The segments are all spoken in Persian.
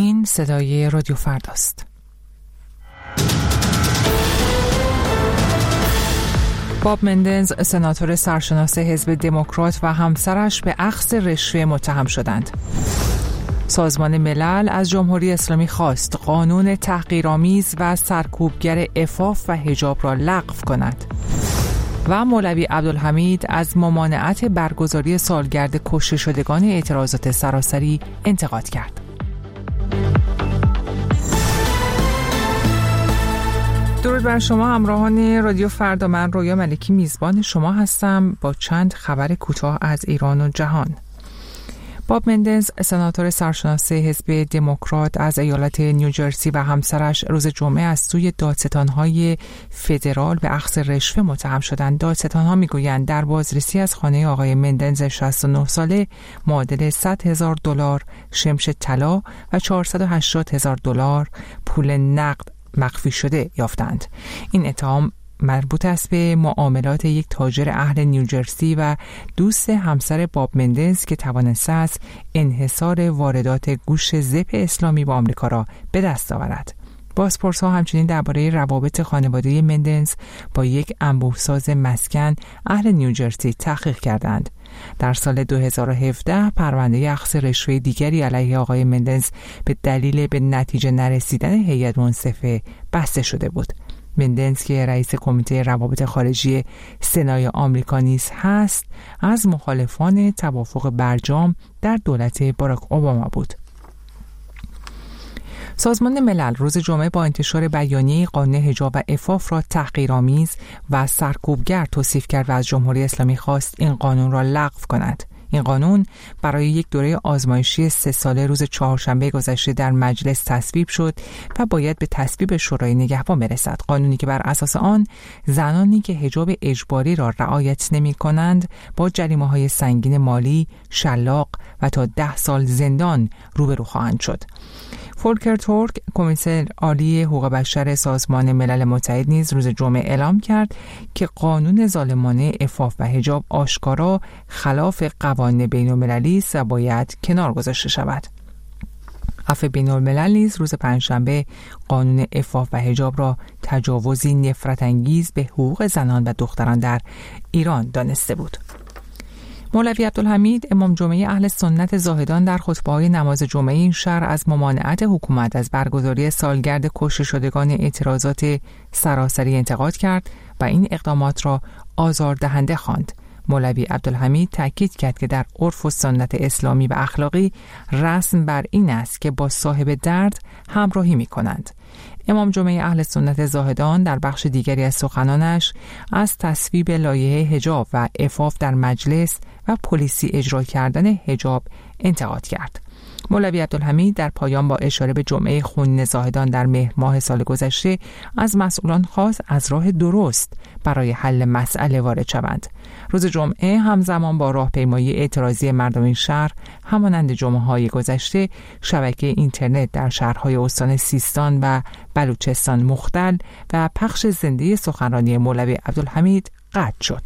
این صدای رادیو فرداست. باب مندنز، سناتور سرشناس حزب دموکرات و همسرش به اخذ رشوه متهم شدند. سازمان ملل از جمهوری اسلامی خواست قانون تحقیرآمیز و سرکوبگر عفاف و حجاب را لغو کند. و مولوی عبدالحمید از ممانعت برگزاری سالگرد کشته شدگان اعتراضات سراسری انتقاد کرد. درود بر شما همراهان رادیو فردا، من رویا ملکی میزبان شما هستم با چند خبر کوتاه از ایران و جهان. باب مندنز، سناتور سرشناس حزب دموکرات از ایالت نیوجرسی و همسرش روز جمعه از سوی دادستان‌های فدرال به اخذ رشوه متهم شدند. دادستان‌ها میگویند در بازرسی از خانه آقای مندنز 69 ساله معادل $100,000 شمش طلا و $480,000 پول نقد مخفی شده یافتند. این اتهام مربوط است به معاملات یک تاجر اهل نیوجرسی و دوست همسر باب مندنز که توانسته است انحصار واردات گوشت زپ اسلامی با آمریکا را به دست آورد. بازپرس‌ها همچنین درباره روابط خانواده مندنز با یک انبوه‌ساز مسکن اهل نیوجرسی تحقیق کردند. در سال 2017 پرونده اخذ رشوه دیگری علیه آقای مندنز به دلیل به نتیجه نرسیدن هیئت منصفه بسته شده بود. مندنز که رئیس کمیته روابط خارجی سنای آمریکا نیز هست، از مخالفان توافق برجام در دولت باراک اوباما بود. سازمان ملل روز جمعه با انتشار بیانیه قانون حجاب و عفاف را تحقیرآمیز و سرکوبگر توصیف کرد و از جمهوری اسلامی خواست این قانون را لغو کند. این قانون برای یک دوره آزمایشی 3 ساله روز چهارشنبه گذشته در مجلس تصویب شد و باید به تصویب شورای نگهبان برسد. قانونی که بر اساس آن زنانی که حجاب اجباری را رعایت نمی کنند با جریمه‌های سنگین مالی، شلاق و تا 10 سال زندان روبرو خواهند شد. فولکر تورک، کمیسر عالی حقوق بشر سازمان ملل متحد نیز روز جمعه اعلام کرد که قانون ظالمانه عفاف و حجاب آشکارا خلاف قوانین بین‌المللی است و باید کنار گذاشته شود. عفو بین‌الملل نیز روز پنجشنبه قانون عفاف و حجاب را تجاوزی نفرت انگیز به حقوق زنان و دختران در ایران دانسته بود. مولوی عبدالحمید، امام جمعه اهل سنت زاهدان، در خطبه‌های نماز جمعه این شهر از ممانعت حکومت از برگزاری سالگرد کشته شدگان اعتراضات سراسری انتقاد کرد و این اقدامات را آزاردهنده خواند. مولوی عبدالحمید تاکید کرد که در عرف و سنت اسلامی و اخلاقی رسم بر این است که با صاحب درد همراهی می‌کنند. امام جمعه اهل سنت زاهدان در بخش دیگری از سخنانش از تصویب لایحه حجاب و عفاف در مجلس و پلیسی اجرا کردن حجاب انتقاد کرد. مولوی عبدالحمید در پایان با اشاره به جمعه خونین زاهدان در مهر ماه سال گذشته از مسئولان خواست از راه درست برای حل مسئله وارد شوند. روز جمعه همزمان با راهپیمایی اعتراضی مردم این شهر، همانند جمعه‌های گذشته، شبکه اینترنت در شهرهای استان سیستان و بلوچستان مختل و پخش زنده سخنرانی مولوی عبدالحمید قطع شد.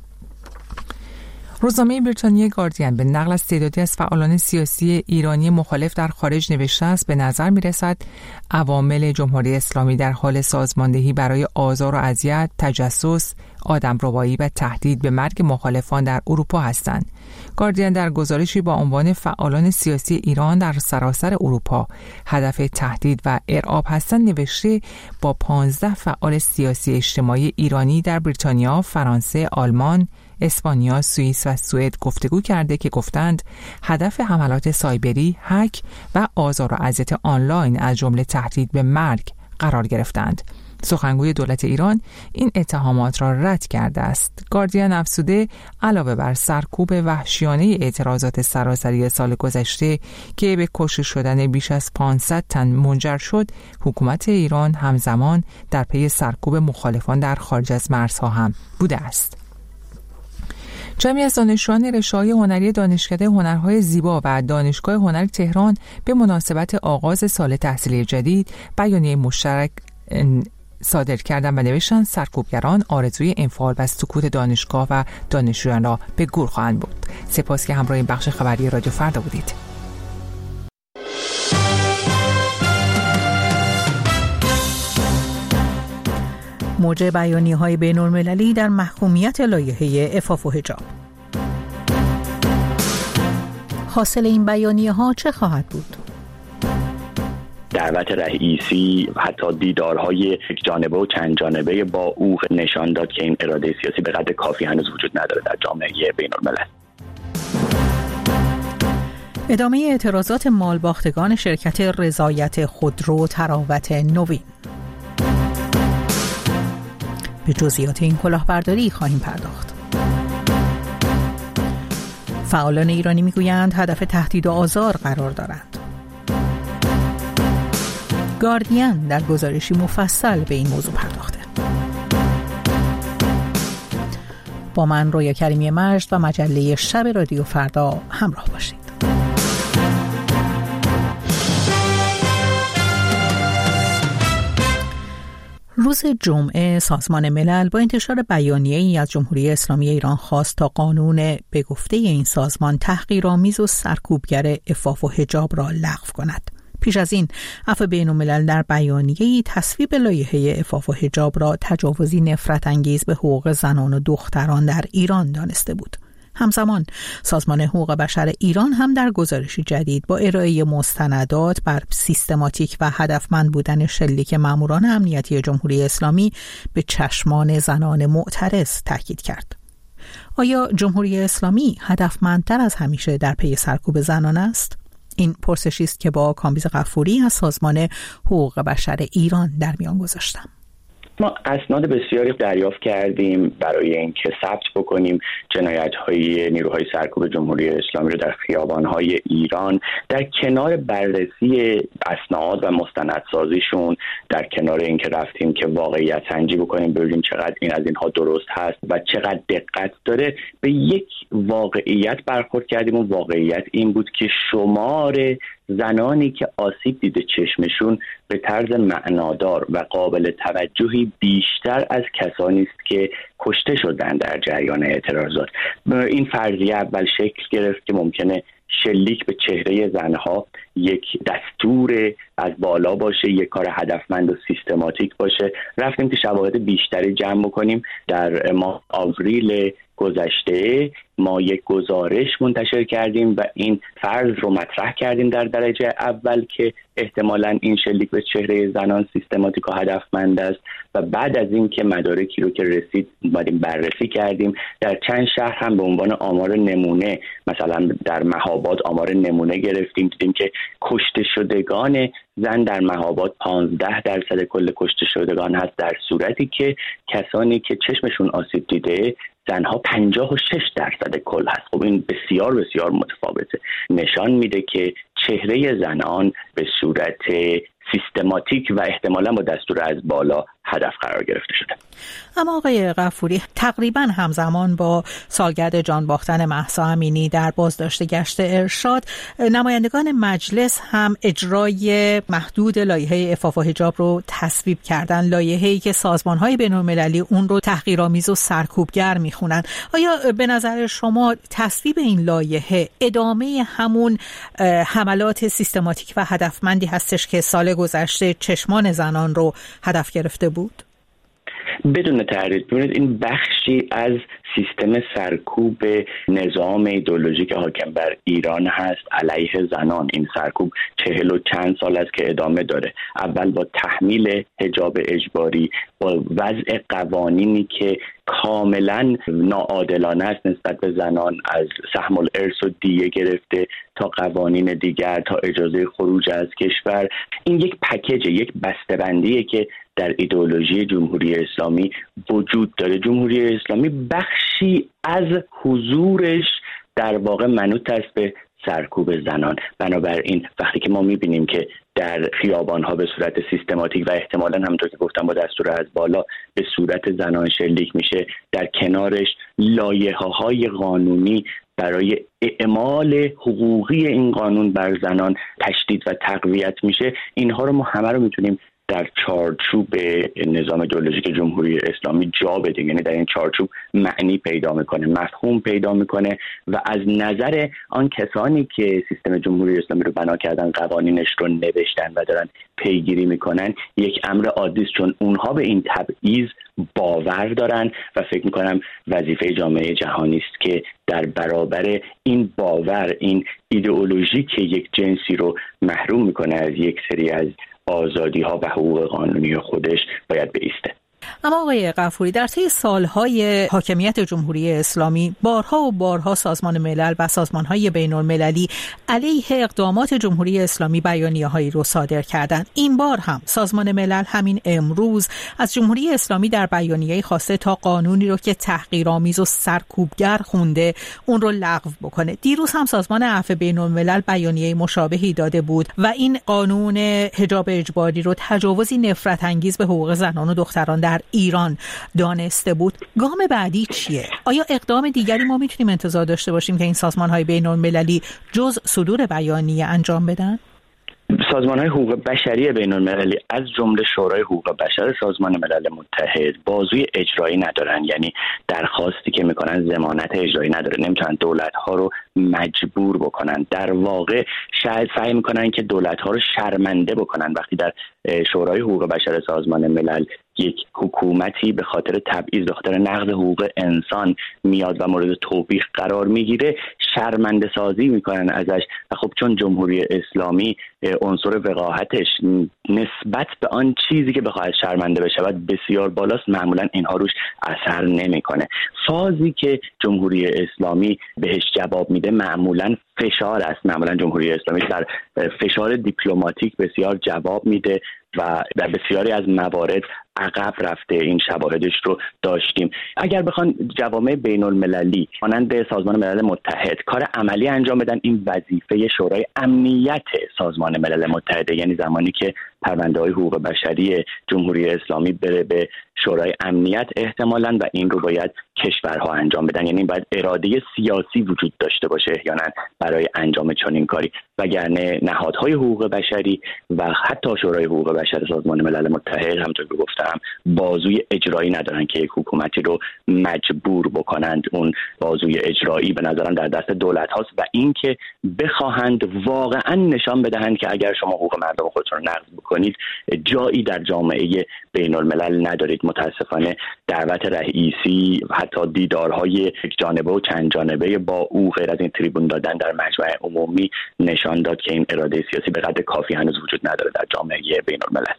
روزنامه بریتانیای گاردین به نقل از تعدادی از فعالان سیاسی ایرانی مخالف در خارج نوشته است به نظر می‌رسد عوامل جمهوری اسلامی در حال سازماندهی برای آزار و اذیت، تجسس، آدمربایی و تهدید به مرگ مخالفان در اروپا هستند. گاردین در گزارشی با عنوان فعالان سیاسی ایران در سراسر اروپا هدف تهدید و ارعاب هستند نوشته با 15 فعال سیاسی اجتماعی ایرانی در بریتانیا، فرانسه، آلمان، اسپانیا، سوئیس و سوئد گفتگو کرده که گفتند هدف حملات سایبری، هک و آزار و اذیت آنلاین از جمله تهدید به مرگ قرار گرفتند. سخنگوی دولت ایران این اتهامات را رد کرده است. گاردین افزوده علاوه بر سرکوب وحشیانه اعتراضات سراسری سال گذشته که به کشته شدن بیش از 500 تن منجر شد، حکومت ایران همزمان در پی سرکوب مخالفان در خارج از مرزها هم بوده است. جمعی از دانشجویان رشته‌های هنری دانشکده هنرهای زیبا و دانشگاه هنر تهران به مناسبت آغاز سال تحصیلی جدید بیانیه مشترک صادر کردند و نوشتند سرکوبگران آرزوی انفعال و سقوط دانشگاه و دانشجویان را به گور خواهند برد. سپاس که همراه این بخش خبری رادیو فردا بودید. موج بیانیه‌های بین‌المللی در محکومیت لایحه عفاف و حجاب. حاصل این بیانیه‌ها چه خواهد بود؟ دعوت رئیسی حتی دیدارهای یک جانبه و چند جانبه با او نشان داد که این اراده سیاسی به قدر کافی هنوز وجود نداره در جامعه بین‌الملل. ادامه اعتراضات مالباختگان شرکت رضایت خودرو تراوت نوین. به جزئیات این کلاهبرداری خواهیم پرداخت. فعالان ایرانی میگویند هدف تهدید و آزار قرار دارند. گاردین در گزارشی مفصل به این موضوع پرداخته. با من رویا کریمی مجد و مجله شب رادیو فردا همراه باشید. روز جمعه سازمان ملل با انتشار بیانیه‌ای از جمهوری اسلامی ایران خواست تا قانون به گفته این سازمان تحقیرآمیز و سرکوبگر عفاف و حجاب را لغو کند. پیش از این عفو بین‌الملل در بیانیه‌ای تصویب لایحه عفاف و حجاب را تجاوزی نفرت انگیز به حقوق زنان و دختران در ایران دانسته بود. همزمان سازمان حقوق بشر ایران هم در گزارشی جدید با ارائه مستندات بر سیستماتیک و هدفمند بودن شلیک ماموران امنیتی جمهوری اسلامی به چشمان زنان معترض تاکید کرد. آیا جمهوری اسلامی هدفمندتر از همیشه در پی سرکوب زنان است؟ این پرسشی است که با کامبیز غفوری از سازمان حقوق بشر ایران در میان گذاشتم. ما اسناد بسیاری دریافت کردیم برای اینکه ثبت بکنیم جنایت‌های نیروهای سرکوب جمهوری اسلامی رو در خیابان‌های ایران. در کنار بررسی اسناد و مستندسازیشون، در کنار اینکه رفتیم که واقعیت سنجی بکنیم ببینیم چقدر این از اینها درست هست و چقدر دقت داره، به یک واقعیت برخورد کردیم و واقعیت این بود که شمار زنانی که آسیب دیده چشمشون به طرز معنادار و قابل توجهی بیشتر از کسانی است که کشته شدن در جریان اعتراضات. این فرضیه اول شکل گرفت که ممکنه شلیک به چهره زنها یک دستور از بالا باشه، یک کار هدفمند و سیستماتیک باشه. رفتیم که شواهد بیشتری جمع بکنیم. در ماه آوریل گذشته ما یک گزارش منتشر کردیم و این فرض رو مطرح کردیم در درجه اول که احتمالاً این شلیک به چهره زنان سیستماتیک و هدفمند است و بعد از این که مدارکی رو که رسید اومدیم بررسی کردیم. در چند شهر هم به عنوان آمار نمونه، مثلا در مهاباد آمار نمونه گرفتیم، دیدیم که کشته شدگان زن در مهاباد 15% کل کشته شدگان هست، در صورتی که کسانی که چشمشون آسیب دیده زنها 56% کل هست. خب این بسیار بسیار متفاوته. نشان میده که چهره زنان به صورت سیستماتیک و احتمالاً با دستور از بالا هدف قرار گرفته شده. اما آقای غفوری، تقریباً همزمان با سالگرد جان باختن مهسا امینی در بازداشت گشت ارشاد، نمایندگان مجلس هم اجرای محدود لایحه عفاف و حجاب رو تصویب کردن، لایحه‌ای که سازمان‌های بین‌المللی اون رو تحقیرآمیز و سرکوبگر میخونن. آیا به نظر شما تصویب این لایحه ادامه همون حملات سیستماتیک و هدفمندی هستش که سال گذشته چشمان زنان رو هدف گرفته بود؟ بدون تردید. ببینید این بخشی از سیستم سرکوب نظام ایدئولوژیک حاکم بر ایران هست علیه زنان. این سرکوب 40 و چند سال است که ادامه داره. اول با تحمیل حجاب اجباری، با وضع قوانینی که کاملا ناعادلانه است نسبت به زنان، از سهم الارث و دیه گرفته تا قوانین دیگر تا اجازه خروج از کشور. این یک پکیج، یک بسته‌بندیه که در ایدئولوژی جمهوری اسلامی وجود داره. جمهوری اسلامی بخشی از حضورش در واقع منوط است به سرکوب زنان. بنابراین وقتی که ما می‌بینیم که در خیابان‌ها به صورت سیستماتیک و احتمالاً همونطور که گفتم با دستور از بالا به صورت زنان شلیک میشه، در کنارش لایحه‌های قانونی برای اعمال حقوقی این قانون بر زنان تشدید و تقویت میشه، اینها رو ما همه رو میتونیم در چارچوب نظام ایدئولوژیک جمهوری اسلامی جا بده، یعنی در این چارچوب معنی پیدا میکنه، مفهوم پیدا میکنه و از نظر آن کسانی که سیستم جمهوری اسلامی رو بنا کردن، قوانینش رو نوشتن و دارن پیگیری میکنن، یک امر عادی است، چون اونها به این تبعیض باور دارن و فکر میکنم وظیفه جامعه جهانی است که در برابر این باور، این ایدئولوژی که یک جنسی رو محروم میکنه از یک سری از آزادی ها و حقوق قانونی خودش، باید بایسته. اما آقای غفوری، در طی سالهای حاکمیت جمهوری اسلامی بارها و بارها سازمان ملل و سازمانهای بین المللی علیه اقدامات جمهوری اسلامی بیانیه‌هایی رو صادر کردند. این بار هم سازمان ملل همین امروز از جمهوری اسلامی در بیانیه‌ای خواسته تا قانونی رو که تحقیرآمیز و سرکوبگر خونده اون رو لغو بکنه. دیروز هم سازمان عفو بین الملل بیانیه مشابهی داده بود و این قانون حجاب اجباری رو تجاوزی نفرت انگیز به حقوق زنان و دختران در ایران دانسته بود. گام بعدی چیه؟ آیا اقدام دیگری ما میتونیم انتظار داشته باشیم که این سازمان‌های بین‌المللی جز صدور بیانیه انجام بدن؟ سازمان‌های حقوق بشری بین‌المللی از جمله شورای حقوق بشر سازمان ملل متحد بازوی اجرایی ندارن، یعنی درخواستی که میکنن ضمانت اجرایی نداره، نمیتونن دولت‌ها رو مجبور بکنن. در واقع شاید سعی میکنن که دولت‌ها رو شرمنده بکنن. وقتی در شورای حقوق بشر سازمان ملل یک حکومتی به خاطر تبعیض، به خاطر نقض حقوق انسان میاد و مورد توبیخ قرار میگیره، شرمنده سازی میکنن ازش و خب چون جمهوری اسلامی عنصر وقاحتش نسبت به آن چیزی که بخواد شرمنده بشود بسیار بالاست، معمولا اینها روش اثر نمیکنه. فازی که جمهوری اسلامی بهش جواب میده معمولا فشار است. معمولا جمهوری اسلامی در فشار دیپلماتیک بسیار جواب میده و در بسیاری از موارد عقب رفته. این شواهدش رو داشتیم. اگر بخوان جوامع بین المللی مانند سازمان ملل متحد کار عملی انجام بدن، این وظیفه شورای امنیت سازمان ملل متحد، یعنی زمانی که پرونده‌های حقوق بشری جمهوری اسلامی بره به شورای امنیت احتمالاً و این رو باید کشورها انجام بدن، یعنی باید اراده سیاسی وجود داشته باشه احیانا برای انجام چنین کاری، وگرنه نهادهای حقوق بشری و حتی شورای حقوق بشر سازمان ملل متحد همونطور که گفتم بازوی اجرایی ندارن که یک حکومتی رو مجبور بکنند. اون بازوی اجرایی به نظرم در دست دولت هاست و اینکه بخواهند واقعا نشان بدهند که اگر شما حقوق مردم خودتون رو نقض بکنید جایی در جامعه بین الملل ندارید. متاسفانه دعوت رئیسی و حتی دیدارهای یک جانبه و چند جانبه با او غیر از این تریبون دادن در مجمع عمومی نشان داد که این اراده سیاسی به قدر کافی هنوز وجود نداره در جامعه بین الملل.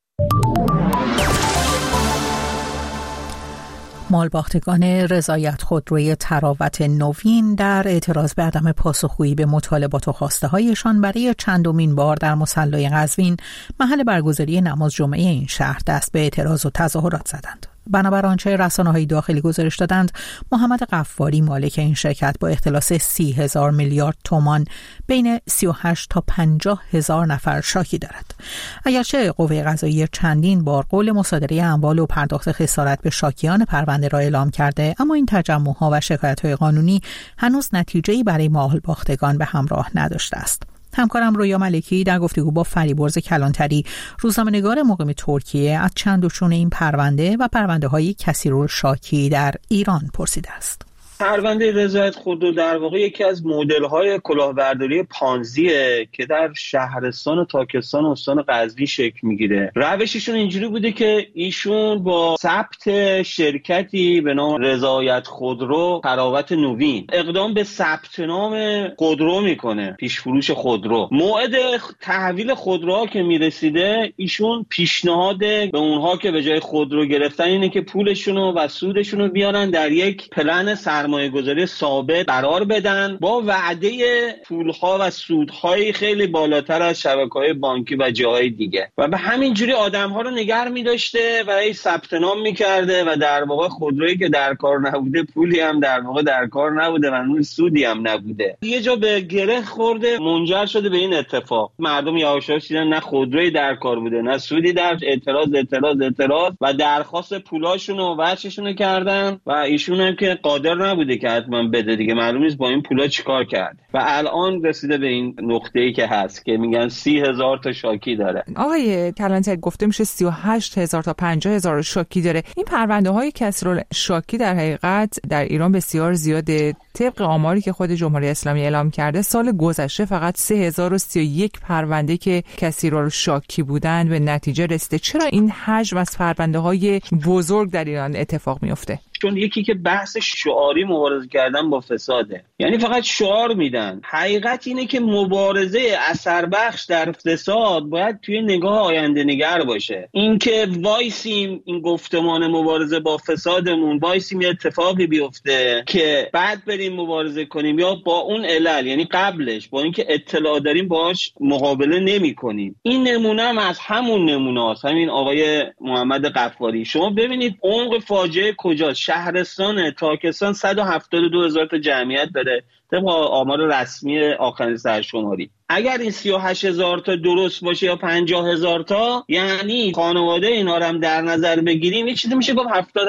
مالباختگان رضایت خودروی تراوت نوین در اعتراض به عدم پاسخگویی به مطالبات و خواسته هایشان برای چندمین بار در مصلی قزوین محل برگزاری نماز جمعه این شهر دست به اعتراض و تظاهرات زدند. بنابر آنچه رسانه‌های داخلی گزارش دادند، محمد غفاری مالک این شرکت با اختلاس 30,000 میلیارد تومان بین 38 تا 50,000 نفر شاکی دارد. اگرچه قوه قضاییه چندین بار قول مصادره اموال و پرداخت خسارت به شاکیان پرونده را اعلام کرده، اما این تجمع‌ها و شکایت‌های قانونی هنوز نتیجه‌ای برای مالباختگان به همراه نداشته است. همکارم رویا ملکی در گفتگو با فریبرز کلانتری، روزنامه‌نگار مقیم ترکیه، از چند و چون این پرونده و پرونده‌های کثیرالشاکی در ایران پرسیده است. پرونده رضایت خودرو در واقع یکی از مدل‌های کلاهبرداری پانزیه که در شهرستان و تاکستان و استان قزوین شکل میگیره. روششون اینجوری بوده که ایشون با ثبت شرکتی به نام رضایت خودرو تراوت نوین اقدام به ثبت نام خودرو میکنه، پیش فروش خودرو. موعد تحویل خودروها که میرسیده ایشون پیشنهاد به اونها که به جای خودرو گرفتن اینه که پولشون و سودشون رو بیارن در یک پلن سرمایه‌گذاری ثابت قرار بدن با وعده پول‌ها و سودهای خیلی بالاتر از شبکه‌های بانکی و جاهای دیگه و به همین جوری آدم‌ها رو نگه می‌داشته و ای ثبت نام می‌کرده و در واقع خودرویی که در کار نبوده، پولی هم در واقع در کار نبوده و اون سودی هم نبوده. یه جا به گره خورده، منجر شده به این اتفاق. مردم یواشاش دیدن نه خودرویی در کار بوده نه سودی، در اعتراض و درخواست پولاشون و بچشون کردن و ایشون هم که قادر نبوده که حتما بده دیگه، معلوم نیست با این پولا چیکار کرده و الان رسیده به این نقطه‌ای که هست که میگن 30,000 تا شاکی داره. آقای کلانتری گفته میشه 38,000 تا 50,000 شاکی داره. این پرونده‌های کسرالشاکی در حقیقت در ایران بسیار زیاده. طبق آماری که خود جمهوری اسلامی اعلام کرده سال گذشته فقط 3031 پرونده که کسرالشاکی بودند به نتیجه رسیده. چرا این حجم از پرونده‌های بزرگ در ایران اتفاق میفته؟ چون یکی که بحث شعاری مبارزه کردن با فساده، یعنی فقط شعار میدن. حقیقت اینه که مبارزه اثر بخش در فساد باید توی نگاه آینده نگر باشه. این که وایسیم این گفتمان مبارزه با فسادمون وایسیم یه اتفاقی بیفته که بعد بریم مبارزه کنیم، یا با اون علل یعنی قبلش با اینکه اطلاع داریم باهاش مقابله نمی‌کنیم. این نمونه هم از همون نمونه‌است، همین آقای محمد غفاری. شما ببینید عمق فاجعه کجاست. شهرستان تاکستان 172,000 تا جمعیت داره طبق آمار رسمی آخرین سرشماری. اگر این 38,000 تا درست باشه یا 50,000 تا، یعنی خانواده اینا رو هم در نظر بگیریم یه چیزی میشه گفت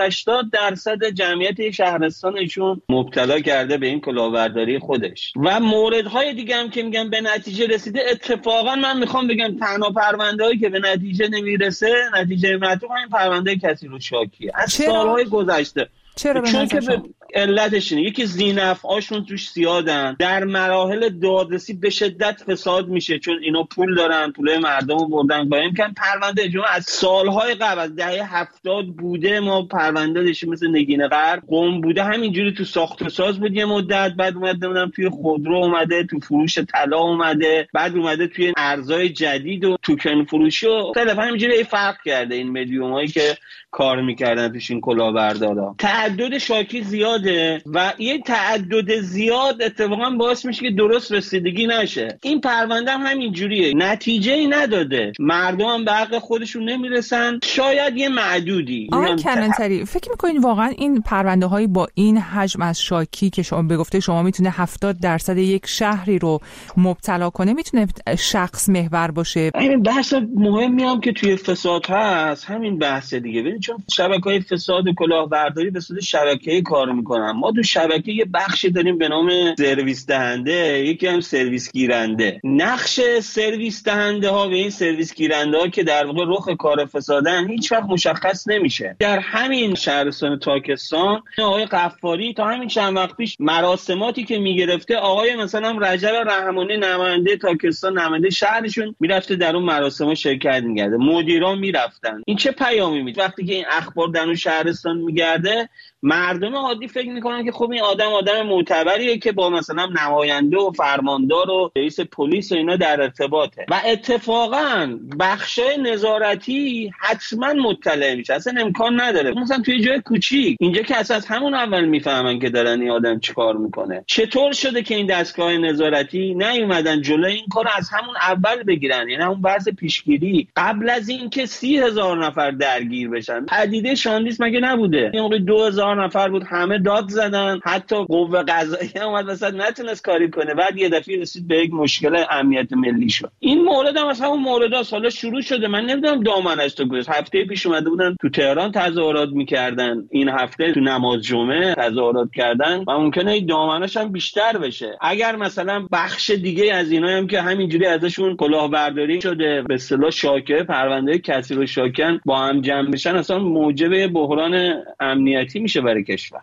70-80% جمعیت شهرستانشون مبتلا کرده به این کلاهبرداری خودش. و موردهای دیگه هم که میگم به نتیجه رسیده، اتفاقا من میخوام بگم تنها پرونده‌ای که به نتیجه نمیرسه، نتیجه مطلوب همین پرونده کسرالشاکیه از سالهای گذشته. چون که به علتش اینه، یکی ذی‌نفع‌هاشون توش زیادن، در مراحل دادرسی به شدت فساد میشه چون اینا پول دارن، پول مردم رو بردن با امکان پرونده اجرا از سالهای قبل از دهه 70 بوده. ما پرونده داشتیم مثل نگین غرب، قم بوده همینجوری تو ساخت و ساز بود یه مدت، بعد اومدن توی خودرو اومده، تو فروش طلا اومده، بعد اومده توی ارزهای جدید و توکن فروشی و خلاف همینجوری فرق کرده این مدیومایی که کار میکردن توش این کلاهبردارا. تعدد شاکی زیاده و یه تعدد زیاد اتفاقا باعث میشه که درست رسیدگی نشه. این پرونده هم همین جوریه، نتیجه‌ای نداده، مردم هم به حق خودشون نمیرسن، شاید یه معدودی. آقای کلانتری فکر میکنین واقعا این پرونده هایی با این حجم از شاکی که شما به گفته شما میتونه 70% یک شهری رو مبتلا کنه، میتونه شخص محور باشه؟ این بحث مهمی هم که توی فساد هست همین بحث دیگه. ببین چون شبکه‌های فساد و کلاهبرداری به صورت شبکه‌ای کار میکنن. ما تو شبکه یه بخشی داریم به نام سرویس دهنده، یکی هم سرویس گیرنده. نقش سرویس دهنده ها و این سرویس گیرنده ها که در واقع رخ کار فسادن هیچ وقت مشخص نمیشه. در همین شهرستان تاکستان آقای غفاری تا همین چند وقت پیش مراسماتی که میگرفته، آقای مثلا رجب رحمانی نماینده تاکستان، نماینده شهرشون میرفته در اون مراسم‌ها شرکت می‌کرده، مدیران میرفتن. این چه پیامی میده؟ وقتی که این اخبار در اون شهرستان میگرده، مردم عادی فکر میکنن که خب این آدم معتبریه که با مثلا نماینده و فرماندار و رئیس پلیس و اینا در ارتباطه و اتفاقا بخشای نظارتی حتما مطلع میشه. اصلا امکان نداره مثلا توی جای کوچیک اینجا که اصلا همون اول میفهمن که دارن این آدم چیکار میکنه. چطور شده که این دستگاه نظارتی نیومدن جلوی این کار از همون اول بگیرن؟ یعنی همون بحث پیشگیری قبل از اینکه 30,000 نفر درگیر بشن. پدیده شاندیس مگه نبوده؟ این موقع 2,000 نفر بود، همه داد زدن، حتی قوه قضاییه اومد وسط نتونست کاری کنه، بعد یه دفعه رسید به یک مشکل امنیت ملی شد. این مورد هم از همون مورداست. حالا شروع شده، من نمیدونم دامنش تا کجاست. هفته پیش اومده بودن تو تهران تظاهرات میکردن، این هفته تو نماز جمعه تظاهرات کردن و ممکنه این دامنش هم بیشتر بشه. اگر مثلا بخش دیگه از اینا هم که همینجوری ازشون کلاهبرداری شده، به اصطلاح شاکه پرونده کسرالشاکیان با هم جمع بشن، اصلا موجب بحران امنیتی میشه برای کشور.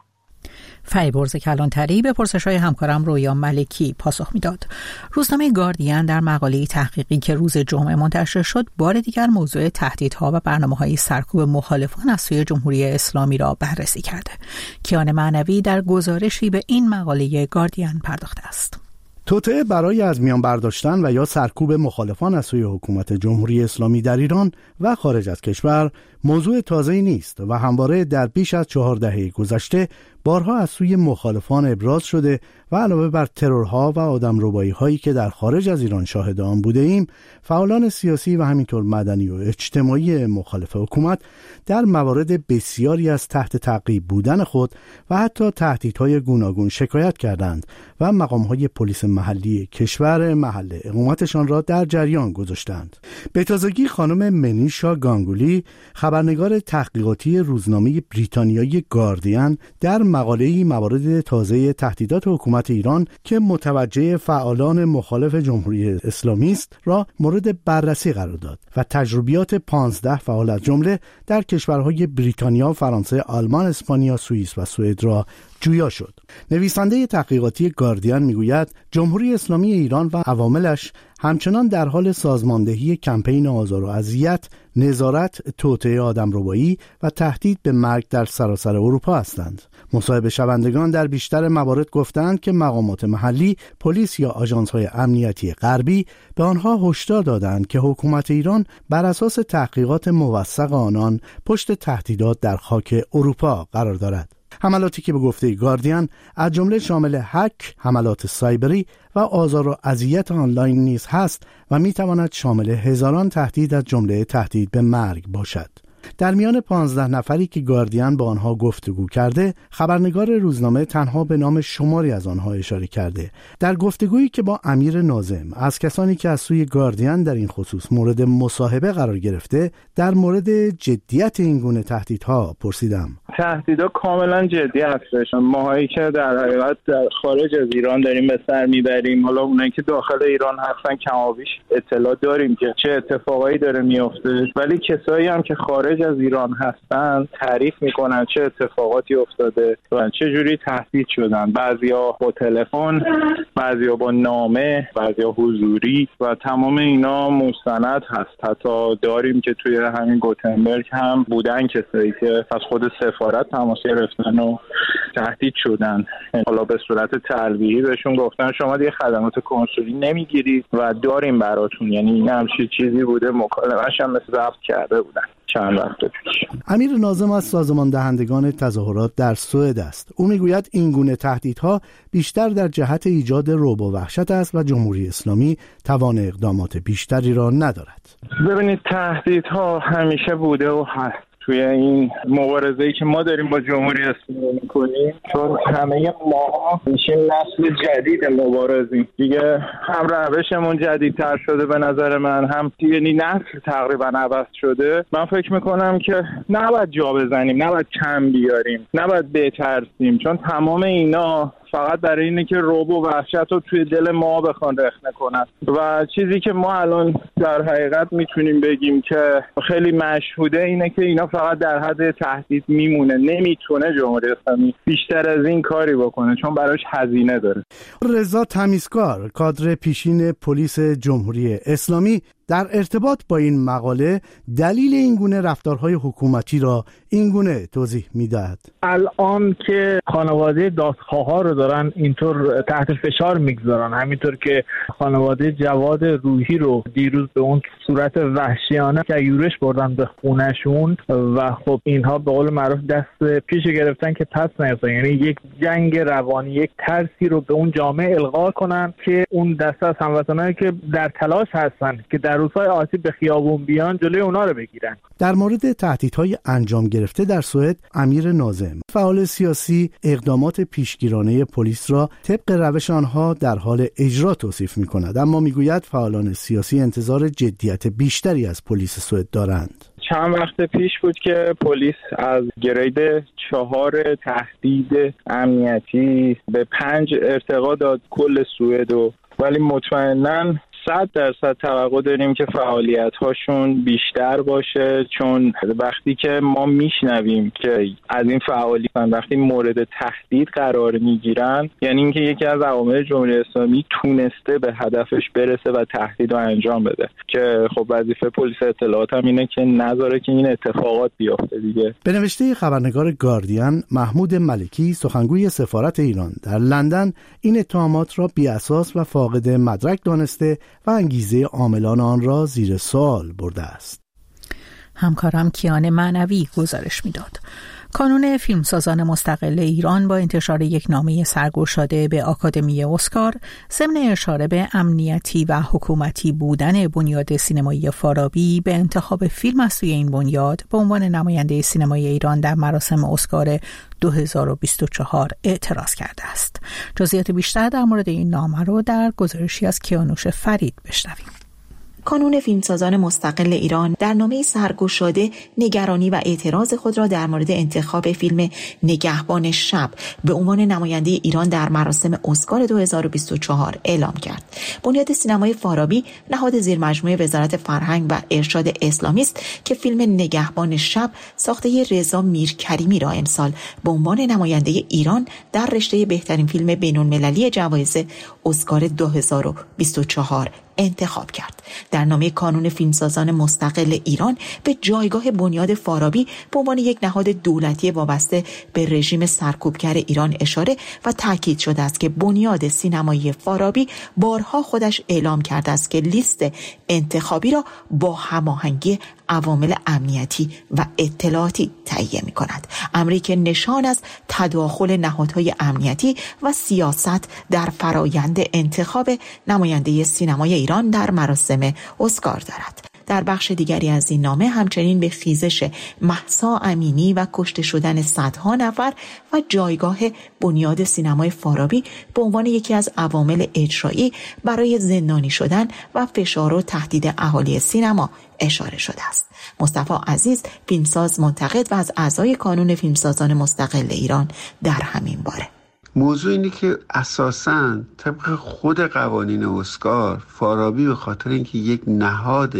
فریبرز کلانتری به پرسش‌های همکارم رویا ملکی پاسخ میداد. روزنامه گاردین در مقاله تحقیقی که روز جمعه منتشر شد، بار دیگر موضوع تهدیدها و برنامه‌های سرکوب مخالفان از سوی جمهوری اسلامی را بررسی کرده. کیان معنوی در گزارشی به این مقاله گاردین پرداخته است. توطئه برای از میان برداشتن و یا سرکوب مخالفان از سوی حکومت جمهوری اسلامی در ایران و خارج از کشور موضوع تازه‌ای نیست و همواره در بیش از 4 دهه گذشته بارها از سوی مخالفان ابراز شده و علاوه بر ترورها و آدمربایی‌هایی که در خارج از ایران شاهد آن بوده ایم، فعالان سیاسی و همینطور مدنی و اجتماعی مخالف حکومت در موارد بسیاری از تحت تعقیب بودن خود و حتی تهدیدهای گوناگون شکایت کردند و مقام‌های پلیس محلی کشور محل اقامتشان را در جریان گذاشتند. به تازگی خانم منیشا گانگولی، خبرنگار تحقیقاتی روزنامه بریتانیایی گاردین، در مقاله‌ای موارد تازه تهدیدات حکومت ایران که متوجه فعالان مخالف جمهوری اسلامی است را مورد بررسی قرار داد و تجربیات 15 فعال از جمله در کشورهای بریتانیا، فرانسه، آلمان، اسپانیا، سوئیس و سوئد را جویا شد. نویسنده تحقیقاتی گاردین میگوید جمهوری اسلامی ایران و عواملش همچنان در حال سازماندهی کمپین آزار و اذیت، نظارت، توطئه آدمربایی و تهدید به مرگ در سراسر اروپا هستند. مصاحبه شوندگان در بیشتر موارد گفتند که مقامات محلی، پلیس یا آژانس‌های امنیتی غربی به آنها هشدار دادند که حکومت ایران بر اساس تحقیقات موثق آنان پشت تهدیدات در خاک اروپا قرار دارد. حملاتی که به گفته گاردین از جمله شامل هک، حملات سایبری و آزار و اذیت آنلاین نیز هست و میتواند شامل هزاران تهدید از جمله تهدید به مرگ باشد. در میان 15 نفری که گاردین با آنها گفتگو کرده، خبرنگار روزنامه تنها به نام شماری از آنها اشاره کرده. در گفتگویی که با امیر ناظم از کسانی که از سوی گاردین در این خصوص مورد مصاحبه قرار گرفته، در مورد جدیت این گونه تهدیدها پرسیدم. تهدیدها کاملا جدی هستش. ماهایی که در حقیقت در خارج از ایران داریم به سر میبریم، حالا اونایی که داخل ایران هستن کمابیش اطلاع داریم که چه اتفاقایی داره میفته، ولی کسایی هم که خارج از ایران هستن تعریف میکنن چه اتفاقاتی افتاده و چه جوری تهدید شدن. بعضیا با تلفن، بعضیا با نامه، بعضیا حضوری و تمام اینا مستند هست. حتی داریم که توی همین گوتنبرگ هم بودن کسایی که از خود سفارت تماس گرفتن و تهدید شدن. حالا به صورت تلویحی بهشون گفتن شما دیگه خدمات کنسولی نمیگیرید و داریم براتون. یعنی این همچین چیزی بوده، مکالمه‌اش هم ضبط کرده بودن چند وقت پیش. امیر ناظم از سازمان دهندگان تظاهرات در سوئد است. او میگوید این گونه تهدیدها بیشتر در جهت ایجاد رعب و وحشت است و جمهوری اسلامی توان اقدامات بیشتری را ندارد. ببینید تهدیدها همیشه بوده و هست توی این مبارزه‌ای که ما داریم با جمهوری اسلامی می‌کنیم، چون همه ما میشیم نسل جدید مبارزین دیگه. هم روشمون جدیدتر شده به نظر من، هم یعنی نسل تقریبا عوض شده. من فکر میکنم که نباید جا بزنیم، نباید کم بیاریم، نباید بترسیم، چون تمام اینا فقط برای اینه که رعب و وحشت رو توی دل ما بخوان رخنه کنن. و چیزی که ما الان در حقیقت میتونیم بگیم که خیلی مشهوده اینه که اینا فقط در حد تهدید میمونه. نمیتونه جمهوری اسلامی بیشتر از این کاری بکنه چون براش هزینه داره. رضا تمیزکار، کادر پیشین پلیس جمهوری اسلامی، در ارتباط با این مقاله دلیل این گونه رفتارهای حکومتی را این گونه توضیح میدهد. الان که خانواده دادخواها رو دارن اینطور تحت فشار میگذارن، همینطور که خانواده جواد روحی رو دیروز به اون صورت وحشیانه که یورش بردن به خونهشون و خب اینها به قول معروف دست پیش گرفتن که پس نیفتن، یعنی یک جنگ روانی، یک ترسی رو به اون جامعه القا کنن که اون دسته از هموطنایی که در تلاش هستن که در روزهای آتی به خیابون بیان جلوی اونا رو بگیرن. در مورد تهدیدهای انجام گرفته در سوئد، امیر ناظم، فعال سیاسی، اقدامات پیشگیرانه پلیس را طبق روش آنها در حال اجرا توصیف می‌کند، اما میگوید فعالان سیاسی انتظار جدیت بیشتری از پلیس سوئد دارند. چند وقت پیش بود که پلیس از گرید 4 تهدید امنیتی به 5 ارتقا داد کل سوئد، ولی مطمئناً 100% توقع داریم که فعالیت هاشون بیشتر باشه، چون وقتی که ما میشنویم که از این فعالیتان وقتی مورد تهدید قرار میگیرن، یعنی اینکه یکی از عوامل جمهوری اسلامی تونسته به هدفش برسه و تهدید رو انجام بده، که خب وظیفه پلیس اطلاعات هم اینه که نذاره که این اتفاقات بیفته دیگه. به نوشته خبرنگار گاردین، محمود ملکی، سخنگوی سفارت ایران در لندن، این اتهامات را بی‌اساس و فاقد مدرک دانسته و انگیزه عاملان آن را زیر سوال برده است. همکارم کیان معنوی گزارش میداد. کانون فیلمسازان مستقل ایران با انتشار یک نامه سرگشاده به آکادمی اسکار ضمن اشاره به امنیتی و حکومتی بودن بنیاد سینمایی فارابی به انتخاب فیلم از سوی این بنیاد به عنوان نماینده سینمای ایران در مراسم اسکار 2024 اعتراض کرده است. جزئیات بیشتر در مورد این نامه رو در گزارشی از کیانوش فرید بشنویم. کانون فیلمسازان مستقل ایران در نامه سرگشاده نگرانی و اعتراض خود را در مورد انتخاب فیلم نگهبان شب به عنوان نماینده ایران در مراسم اسکار 2024 اعلام کرد. بنیاد سینمای فارابی نهاد زیرمجموعه وزارت فرهنگ و ارشاد اسلامی است که فیلم نگهبان شب ساخته رضا میرکریمی را امسال به عنوان نماینده ایران در رشته بهترین فیلم بین‌المللی جوایز اسکار 2024 انتخاب کرد. در نامه کانون فیلمسازان مستقل ایران به جایگاه بنیاد فارابی به عنوان یک نهاد دولتی وابسته به رژیم سرکوبگر ایران اشاره و تاکید شده است که بنیاد سینمایی فارابی بارها خودش اعلام کرده است که لیست انتخابی را با هماهنگی عوامل امنیتی و اطلاعاتی تهیه می‌کند. امری که نشان از تداخل نهادهای امنیتی و سیاست در فرایند انتخاب نماینده سینمای ایران در مراسم اسکار دارد. در بخش دیگری از این نامه همچنین به خیزش مهسا امینی و کشته شدن صدها نفر و جایگاه بنیاد سینمای فارابی به عنوان یکی از عوامل اجرایی برای زندانی شدن و فشار و تهدید اهالی سینما اشاره شده است. مصطفی عزیز، فیلمساز منتقد و از اعضای کانون فیلمسازان مستقل ایران، در همین باره موضوع اینه که اساساً طبق خود قوانین اسکار فارابی به خاطر اینکه یک نهاد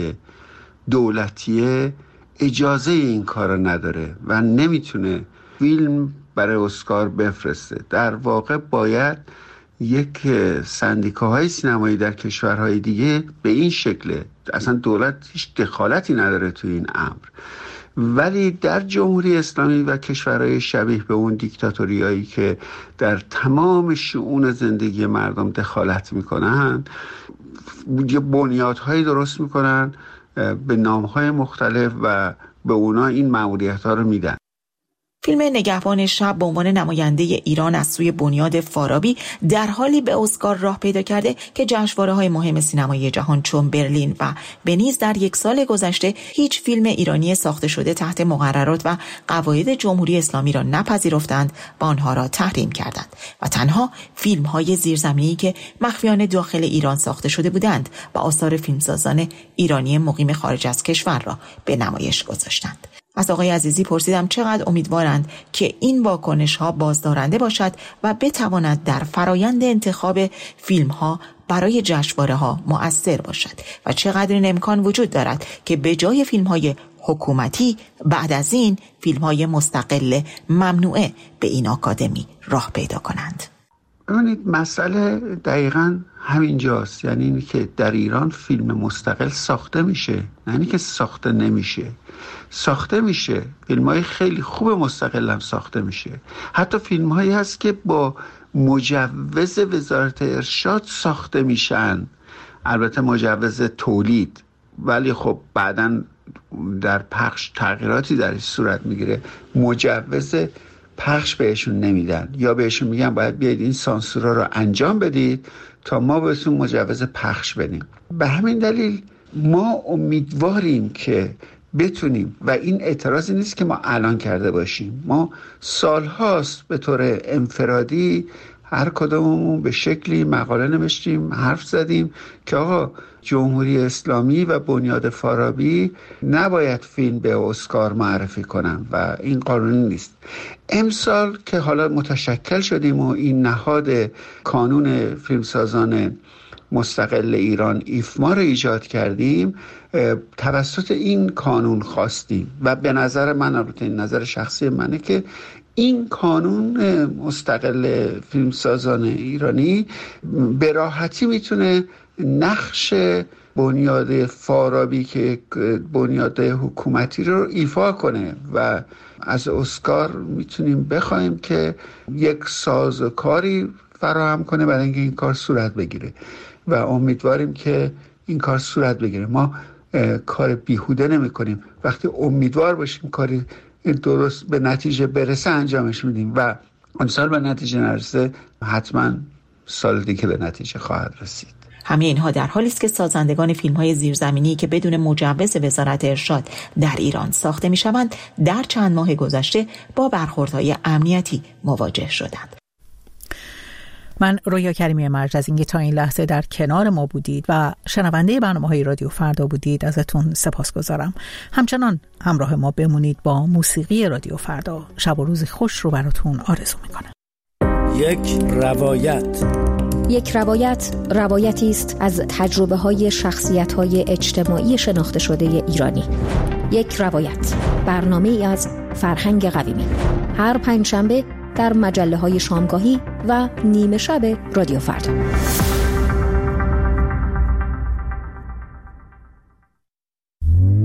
دولتیه اجازه این کار نداره و نمیتونه فیلم برای اسکار بفرسته. در واقع باید یک سندیکاهای سینمایی در کشورهای دیگه به این شکله، اصلا دولت هیچ دخالتی نداره تو این امر، ولی در جمهوری اسلامی و کشورهای شبیه به اون دیکتاتوریایی که در تمام شؤون زندگی مردم دخالت میکنن، یه بنیادهایی درست میکنن به نامهای مختلف و به اونا این مأموریت‌ها رو میدن. فیلم نگهبان شب به عنوان نماینده ایران از سوی بنیاد فارابی در حالی به اسکار راه پیدا کرده که جشنواره‌های مهم سینمایی جهان چون برلین و ونیز در یک سال گذشته هیچ فیلم ایرانی ساخته شده تحت مقررات و قواعد جمهوری اسلامی را نپذیرفتند و آنها را تحریم کردند و تنها فیلم‌های زیرزمینی که مخفیانه داخل ایران ساخته شده بودند و آثار فیلمسازان ایرانی مقیم خارج از کشور را به نمایش گذاشتند. از آقای عزیزی پرسیدم چقدر امیدوارند که این واکنش ها بازدارنده باشد و بتواند در فرایند انتخاب فیلم ها برای جشنواره ها مؤثر باشد و چقدر این امکان وجود دارد که به جای فیلم های حکومتی بعد از این فیلم های مستقل ممنوعه به این آکادمی راه پیدا کنند. ببینید مسئله دقیقاً همینجاست، یعنی اینی که در ایران فیلم مستقل ساخته میشه، نه اینی که ساخته نمیشه. ساخته میشه، فیلم‌های خیلی خوب مستقل هم ساخته میشه. حتی فیلم‌هایی هست که با مجوز وزارت ارشاد ساخته میشن، البته مجوز تولید، ولی خب بعداً در پخش تغییراتی درش صورت میگیره، مجوز پخش بهشون نمیدن یا بهشون میگن باید بیاید این سانسورا رو انجام بدید تا ما بهتون مجوز پخش بدیم. به همین دلیل ما امیدواریم که بتونیم، و این اعتراضی نیست که ما الان کرده باشیم، ما سالهاست به طور انفرادی هر کدوممون به شکلی مقاله نوشتیم، حرف زدیم که آقا جمهوری اسلامی و بنیاد فارابی نباید فیلم به اسکار معرفی کنن و این قانونی نیست. امسال که حالا متشکل شدیم و این نهاد کانون فیلمسازان مستقل ایران ایفما رو ایجاد کردیم، توسط این کانون خواستیم و به نظر من، البته این نظر شخصی منه، که این کانون مستقل فیلمسازان ایرانی به راحتی میتونه نقش بنیاد فارابی که بنیاد حکومتی رو ایفا کنه و از اسکار میتونیم بخوایم که یک سازوکاری فراهم کنه برای اینکه این کار صورت بگیره و امیدواریم که این کار صورت بگیره. ما کار بیهوده نمی کنیم، وقتی امیدوار باشیم کاری درست به نتیجه برسه انجامش میدیم و اون سال به نتیجه نرسه حتما سال دیگه به نتیجه خواهد رسید. همه اینها در حالی است که سازندگان فیلم‌های زیرزمینی که بدون مجوز وزارت ارشاد در ایران ساخته می‌شوند در چند ماه گذشته با برخوردهای امنیتی مواجه شدند. من رویا کریمی مرج از اینکه تا این لحظه در کنار ما بودید و شنونده برنامه‌های رادیو فردا بودید ازتون سپاسگزارم. همچنان همراه ما بمونید با موسیقی رادیو فردا. شب و روز خوش رو براتون آرزو میکنم. یک روایت روایتی است از تجربه‌های شخصیت‌های اجتماعی شناخته شده ایرانی. یک روایت، برنامه‌ای از فرهنگ قویمی. هر پنجشنبه در مجله‌های شامگاهی و نیمه شب رادیو فردا.